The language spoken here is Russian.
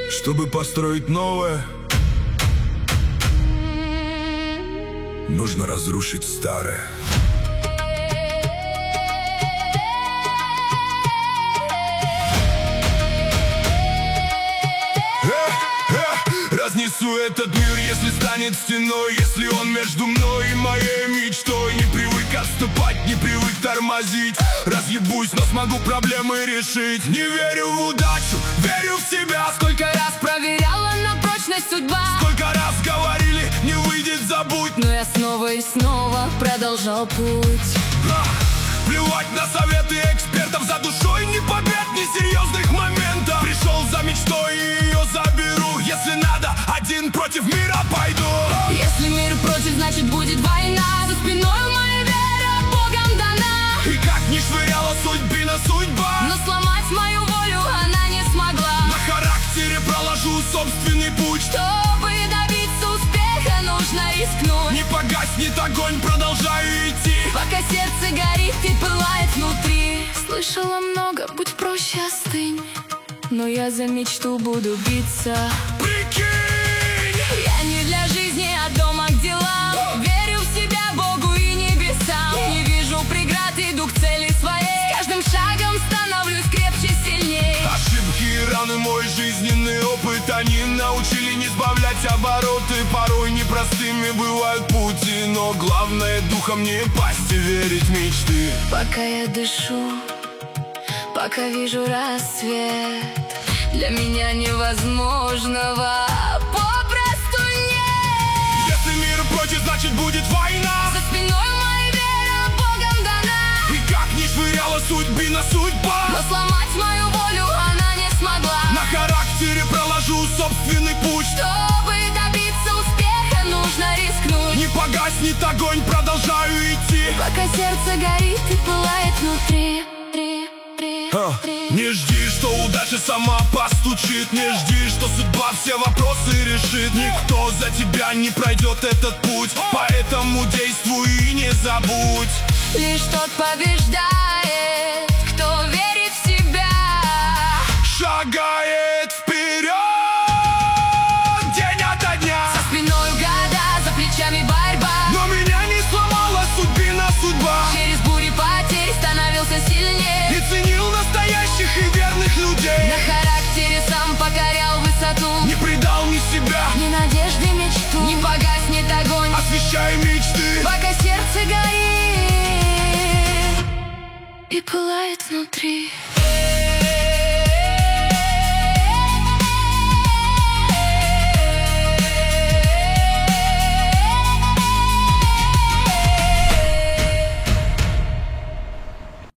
Чтобы построить новое, нужно разрушить старое. Разнесу этот мир, если станет стеной, если он между мной и моей мечтой. Не привык отступать, не привык тормозить. Разъебусь, но смогу проблемы решить. Не верю в удачу, верю в себя. Сколько раз проверяла на прочность судьба, Сколько раз говорили, не выйдет, забудь. но я снова и снова продолжал путь. Плевать на советы экспертов, за душой ни побед, ни серьезных моментов. Пришел за мечтой и ее заберу. Если надо, один против мира пойду. Если мир против, значит будет война. За спиной моя вера Богом дана. И как ни швыряла судьбина судьба, Но сломать мою волю она не смогла. на характере проложу собственный путь. Чтобы добиться успеха, нужно рискнуть. Не погаснет огонь, продолжаю идти. Пока сердце горит и пылает внутри. Слышала много, будь проще, остынь. Но я за мечту буду биться. Прикинь! Я не для жизни, а дома к делам. Верю в себя, Богу и небесам. Не вижу преград, иду к цели своей. С каждым шагом становлюсь крепче, сильней. Ошибки и раны, мой жизненный опыт, они научили не сбавлять обороты. Порой непростыми бывают пути, но главное духом не пасть и верить в мечты. Пока я дышу, пока вижу рассвет, для меня невозможного попросту нет. Если мир против, значит будет война. За спиной моя вера Богом дана. И как ни швыряла судьбина судьба, Но сломать мою волю она не смогла. на характере проложу собственный путь. Чтобы добиться успеха, нужно рискнуть. Не погаснет огонь, продолжаю идти. Пока сердце горит и пылает внутри. Не жди, что удача сама постучит. Не жди, что судьба все вопросы решит. Никто за тебя не пройдет этот путь, поэтому действуй и не забудь. Лишь тот побеждает, кто верит в себя. Шагает вперед день ото дня. За спиной года, за плечами борьба. Но меня не сломала судьбина судьба. Через бури потерь становился сильнее. И ценил настоящих и верных людей. На характере сам покорял высоту. Не предал ни себя, Ни надежды, мечту. Не погаснет огонь, освещай мечты. пока сердце горит и пылает внутри.